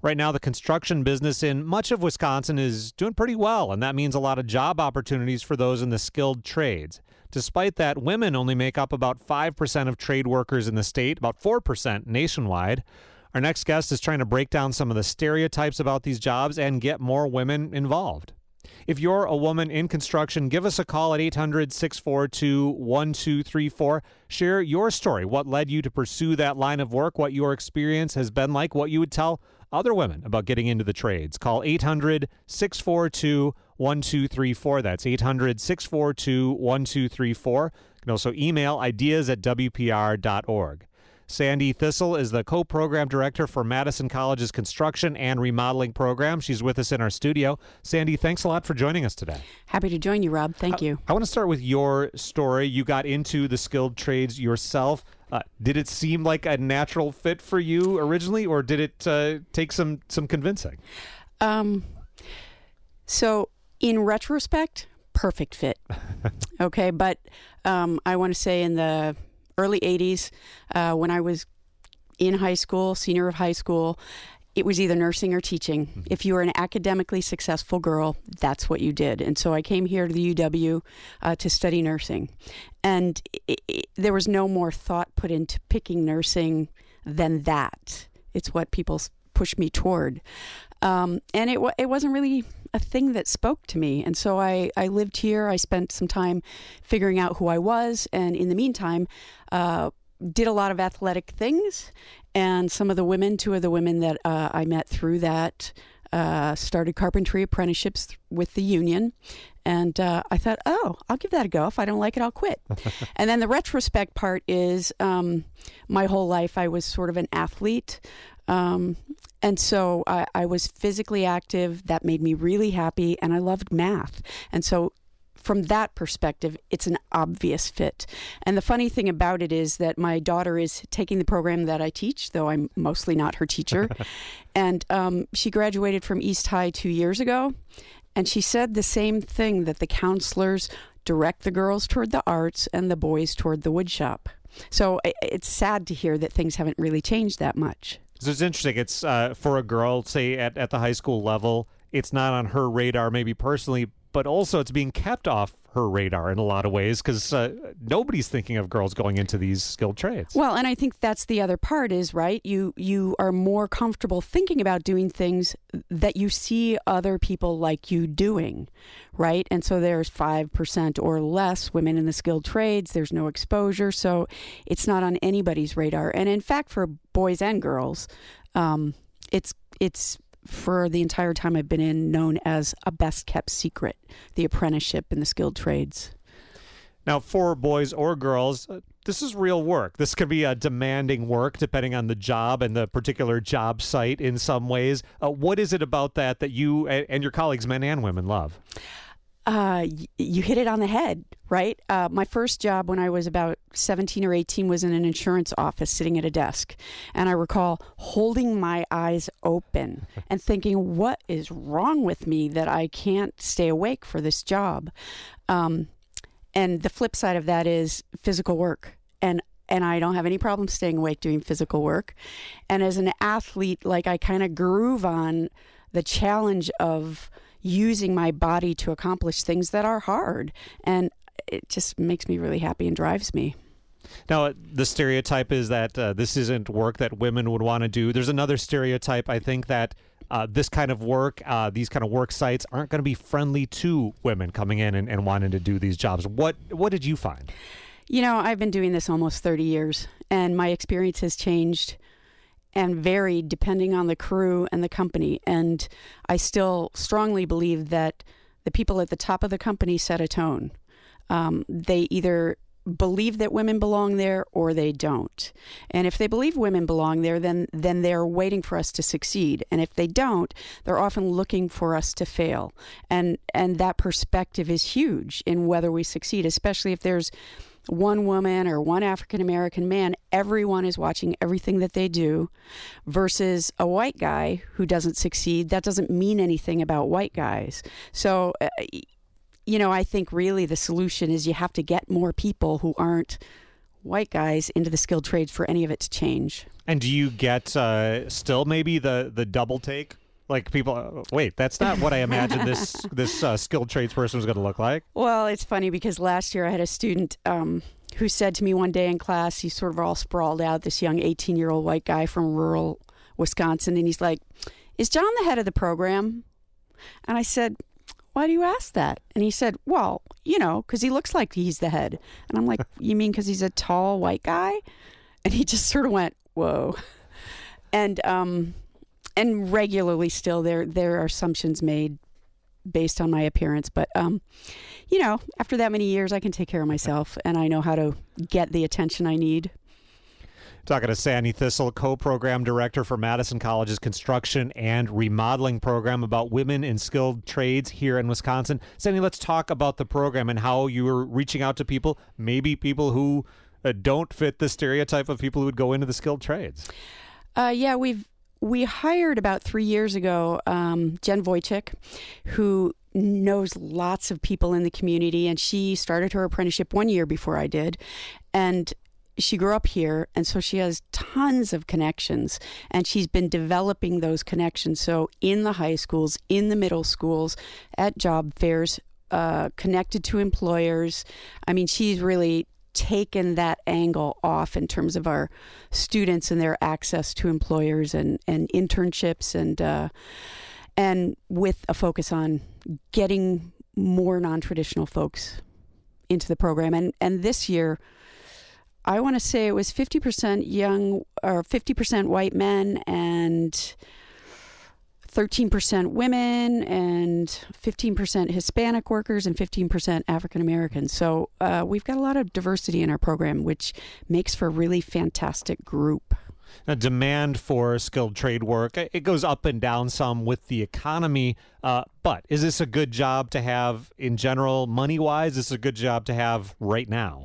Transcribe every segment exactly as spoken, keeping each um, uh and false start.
Right now, the construction business in much of Wisconsin is doing pretty well, and that means a lot of job opportunities for those in the skilled trades. Despite that, women only make up about five percent of trade workers in the state, about four percent nationwide. Our next guest is trying to break down some of the stereotypes about these jobs and get more women involved. If you're a woman in construction, give us a call at eight hundred, six four two, one two three four. Share your story, what led you to pursue that line of work, what your experience has been like, what you would tell other women about getting into the trades. Call eight hundred, six four two, one two three four. That's eight hundred, six four two, one two three four. You can also email ideas at w p r dot org. Sandy Thistle is the co-program director for Madison College's construction and remodeling program. She's with us in our studio. Sandy, thanks a lot for joining us today. Happy to join you, Rob. Thank I, you. I want to start with your story. You got into the skilled trades yourself. Uh, did it seem like a natural fit for you originally, or did it uh, take some, some convincing? Um, so in retrospect, perfect fit. Okay, but um, I want to say in the early eighties, uh, when I was in high school, senior of high school, it was either nursing or teaching. Mm-hmm. If you were an academically successful girl, that's what you did. And so I came here to the U W uh, to study nursing. And it, it, there was no more thought put into picking nursing than that. It's what people pushed me toward. Um, and it, it wasn't really a thing that spoke to me. And so I, I lived here. I spent some time figuring out who I was. And in the meantime, uh, did a lot of athletic things. And some of the women, two of the women that uh, I met through that, uh, started carpentry apprenticeships with the union. And uh, I thought, oh, I'll give that a go. If I don't like it, I'll quit. And then the retrospect part is um, my whole life I was sort of an athlete. Um, and so I, I was physically active. That made me really happy. And I loved math. And so from that perspective, it's an obvious fit. And the funny thing about it is that my daughter is taking the program that I teach, though I'm mostly not her teacher. And um, she graduated from East High two years ago. And she said the same thing, that the counselors direct the girls toward the arts and the boys toward the wood shop. So it's sad to hear that things haven't really changed that much. So it's interesting. It's uh, for a girl, say, at, at the high school level, it's not on her radar maybe personally, but also it's being kept off her radar in a lot of ways because uh, nobody's thinking of girls going into these skilled trades. Well, and I think that's the other part is, right, you you are more comfortable thinking about doing things that you see other people like you doing, right? And so there's five percent or less women in the skilled trades. There's no exposure, so it's not on anybody's radar. And in fact, for boys and girls, um, it's it's for the entire time I've been in, known as a best-kept secret, the apprenticeship in the skilled trades. Now, for boys or girls, uh, this is real work. This can be a demanding work depending on the job and the particular job site in some ways. Uh, what is it about that that you and, and your colleagues, men and women, love? Uh, y- you hit it on the head, right? Uh, my first job when I was about seventeen or eighteen was in an insurance office sitting at a desk. And I recall holding my eyes open and thinking, what is wrong with me that I can't stay awake for this job? Um, and the flip side of that is physical work. And And I don't have any problem staying awake doing physical work. And as an athlete, like I kind of groove on the challenge of using my body to accomplish things that are hard. And it just makes me really happy and drives me. Now, the stereotype is that uh, this isn't work that women would want to do. There's another stereotype, I think, that uh, this kind of work, uh, these kind of work sites aren't going to be friendly to women coming in and, and wanting to do these jobs. What what did you find? You know, I've been doing this almost thirty years, and my experience has changed and varied depending on the crew and the company. And I still strongly believe that the people at the top of the company set a tone. Um, they either believe that women belong there or they don't. And if they believe women belong there, then then they're waiting for us to succeed. And if they don't, they're often looking for us to fail. And and that perspective is huge in whether we succeed, especially if there's one woman or one African-American man. Everyone is watching everything that they do, versus a white guy who doesn't succeed. That doesn't mean anything about white guys. So, uh, you know, I think really the solution is you have to get more people who aren't white guys into the skilled trades for any of it to change. And do you get uh, still maybe the, the double take? Like people, uh, wait, that's not what I imagined this this uh, skilled trades person was going to look like. Well, it's funny because last year I had a student um, who said to me one day in class, he's sort of all sprawled out, this young eighteen-year-old white guy from rural Wisconsin, and he's like, "Is John the head of the program?" And I said, "Why do you ask that?" And he said, "Well, you know, because he looks like he's the head." And I'm like, "You mean because he's a tall white guy?" And he just sort of went, "Whoa." And um, and regularly still there there are assumptions made based on my appearance. But, um, you know, after that many years, I can take care of myself, and I know how to get the attention I need. Talking to Sandy Thistle, co-program director for Madison College's construction and remodeling program, about women in skilled trades here in Wisconsin. Sandy, let's talk about the program and how you were reaching out to people, maybe people who uh, don't fit the stereotype of people who would go into the skilled trades. Uh, yeah, we've we hired about three years ago um, Jen Wojcik, who knows lots of people in the community, and she started her apprenticeship one year before I did, and she grew up here, and so she has tons of connections, and she's been developing those connections. So in the high schools, in the middle schools, at job fairs, uh, connected to employers. I mean, she's really taken that angle off in terms of our students and their access to employers and, and internships, and uh, and with a focus on getting more non-traditional folks into the program. And and this year, I want to say it was fifty percent young, or fifty percent white men, and thirteen percent women, and fifteen percent Hispanic workers, and fifteen percent African Americans. So uh, we've got a lot of diversity in our program, which makes for a really fantastic group. A demand for skilled trade work, it goes up and down some with the economy, uh, but is this a good job to have in general, money-wise? Is this a good job to have right now?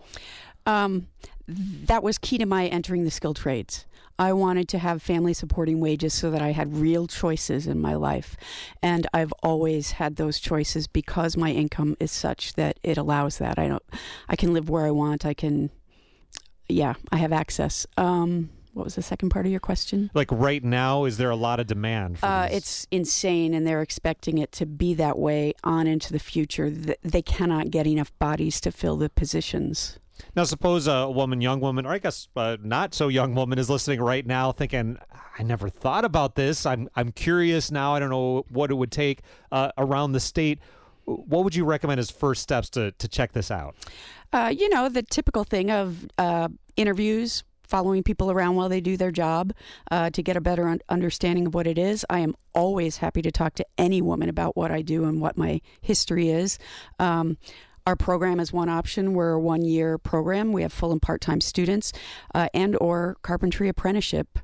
Um, that was key to my entering the skilled trades. I wanted to have family supporting wages so that I had real choices in my life. And I've always had those choices because my income is such that it allows that. I don't, I can live where I want. I can, yeah, I have access. Um, what was the second part of your question? Like right now, is there a lot of demand for uh, these? It's insane, and they're expecting it to be that way on into the future. They cannot get enough bodies to fill the positions. Now, suppose a woman, young woman, or I guess uh, not so young woman is listening right now thinking, I never thought about this. I'm I'm curious now. I don't know what it would take uh, around the state. What would you recommend as first steps to, to check this out? Uh, you know, the typical thing of uh, interviews, following people around while they do their job uh, to get a better un- understanding of what it is. I am always happy to talk to any woman about what I do and what my history is. Um, Our program is one option. We're a one-year program. We have full and part-time students uh, and or carpentry apprenticeship.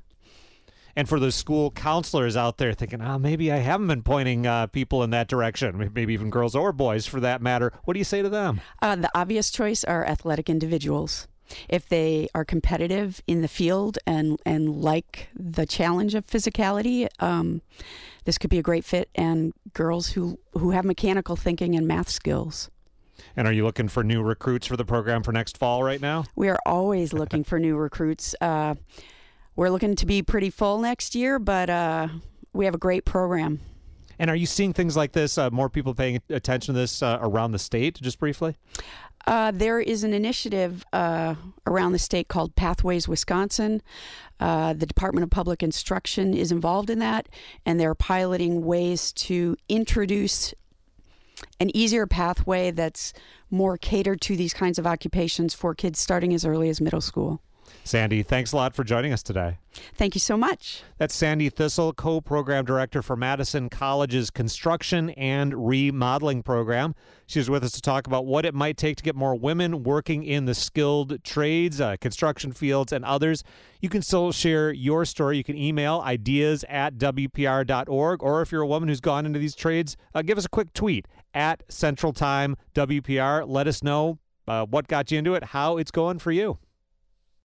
And for those school counselors out there thinking, oh, maybe I haven't been pointing uh, people in that direction, maybe even girls or boys for that matter, what do you say to them? Uh, the obvious choice are athletic individuals. If they are competitive in the field and, and like the challenge of physicality, um, this could be a great fit. And girls who, who have mechanical thinking and math skills. And are you looking for new recruits for the program for next fall right now? We are always looking for new recruits. Uh, we're looking to be pretty full next year, but uh, we have a great program. And are you seeing things like this, uh, more people paying attention to this uh, around the state, just briefly? Uh, there is an initiative uh, around the state called Pathways Wisconsin. Uh, the Department of Public Instruction is involved in that, and they're piloting ways to introduce an easier pathway that's more catered to these kinds of occupations for kids starting as early as middle school. Sandy, thanks a lot for joining us today. Thank you so much. That's Sandy Thistle, co-program director for Madison College's construction and remodeling program. She's with us to talk about what it might take to get more women working in the skilled trades, uh, construction fields, and others. You can still share your story. You can email ideas at W P R dot org, or if you're a woman who's gone into these trades, uh, give us a quick tweet at Central Time W P R. Let us know uh, what got you into it, how it's going for you.